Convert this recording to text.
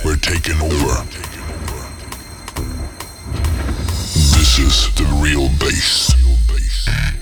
we're taking over. This is the real bass.